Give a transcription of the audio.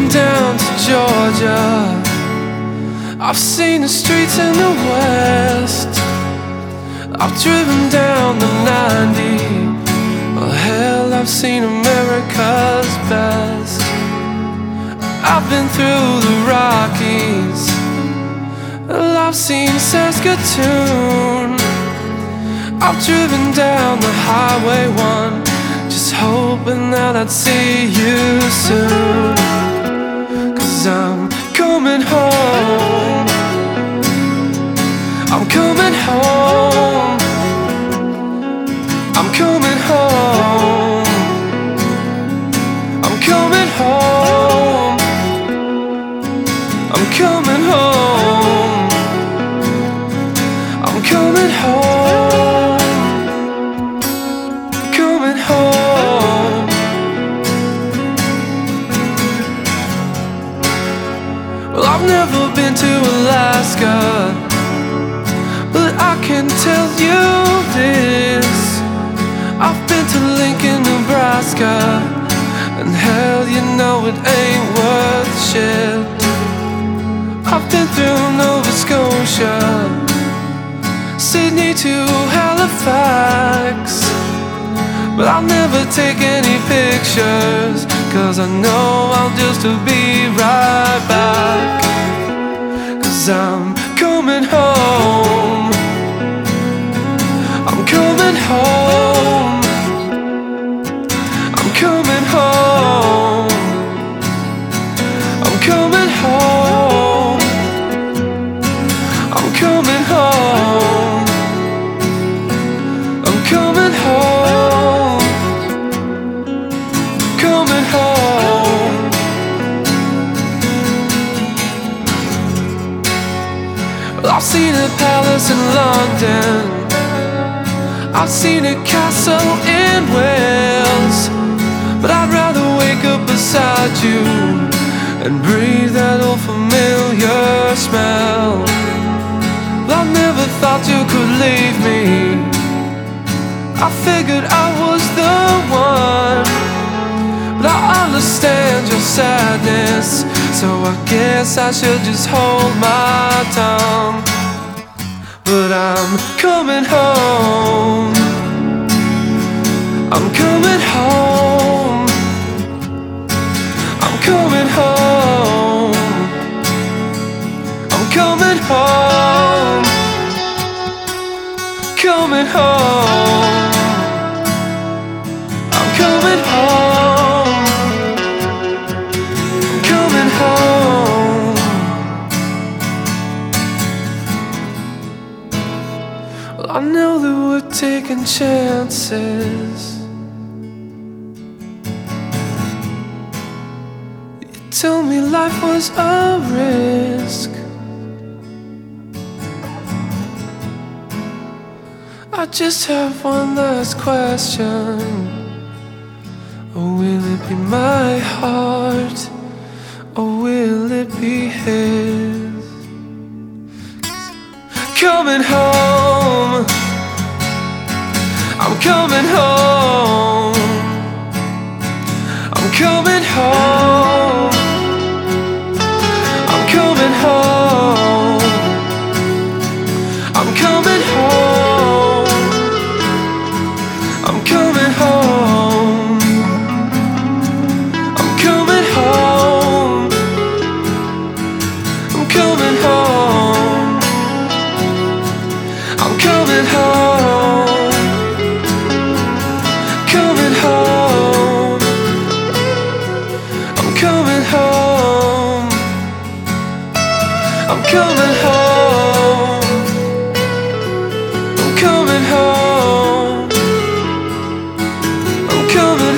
down to Georgia. I've seen the streets in the West. I've driven down the 90. Well, hell, I've seen America's best. I've been through the Rockies. Well, I've seen Saskatoon. I've driven down the Highway 1, just hoping that I'd see you soon. 'Cause I'm coming home. I'm coming home. I'm coming home. I'm coming home. I'm coming home. I'm coming home. Coming home. Well, I've never been to Alaska, but I can tell you this: I've been to Lincoln, Nebraska, and hell, you know it ain't worth shit. I've been through Nova Scotia, Sydney to Halifax, but I'll never take any pictures, 'cause I know I'll just be right back. 'Cause I'm coming home. I'm coming home. I'm coming home. I'm coming home. I'm coming home. I'm coming home. Coming home. Well, I've seen a palace in London. I've seen a castle in Wales, but I'd rather wake up beside you and breathe that old familiar smell. Well, I never thought you could leave me. I figured I was the one, but I understand your sadness, so I guess I should just hold my tongue. But I'm coming home. I'm coming home. I'm coming home. I'm coming home. Coming home. I'm coming home. I'm coming home. Well, I know that we're taking chances. You told me life was a risk. I just have one last question. Or will it be my heart, or will it be his? Coming home. I'm coming home. I'm coming home. I'm coming home. I'm coming home. I'm coming home. I'm coming home. I'm coming home. I'm coming home. Coming home. I'm coming home. I'm coming home. I'm coming home. I'm coming